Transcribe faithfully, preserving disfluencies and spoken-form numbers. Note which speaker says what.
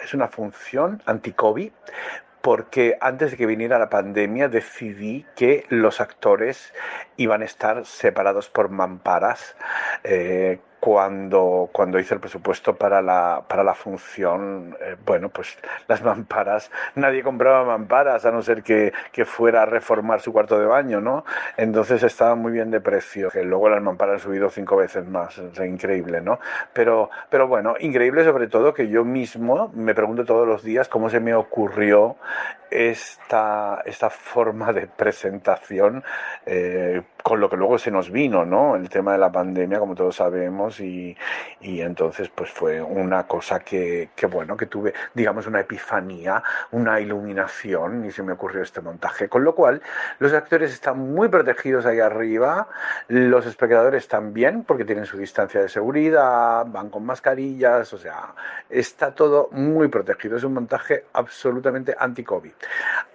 Speaker 1: es una función anti-COVID, porque antes de que viniera la pandemia decidí que los actores iban a estar separados por mamparas. Eh, cuando, cuando hice el presupuesto para la, para la función, eh, bueno, pues las mamparas, nadie compraba mamparas a no ser que, que fuera a reformar su cuarto de baño, ¿no? Entonces estaba muy bien de precio, que luego las mamparas han subido cinco veces más, o sea, increíble, ¿no? Pero, pero bueno, increíble sobre todo que yo mismo me pregunto todos los días cómo se me ocurrió esta, esta forma de presentación, eh, con lo que luego se nos vino, ¿no? El tema de la pandemia, como todos sabemos, y, y entonces pues fue una cosa que, que, bueno, que tuve, digamos, una epifanía, una iluminación, y se me ocurrió este montaje. Con lo cual, los actores están muy protegidos ahí arriba, los espectadores también, porque tienen su distancia de seguridad, van con mascarillas, o sea, está todo muy protegido. Es un montaje absolutamente anti-COVID.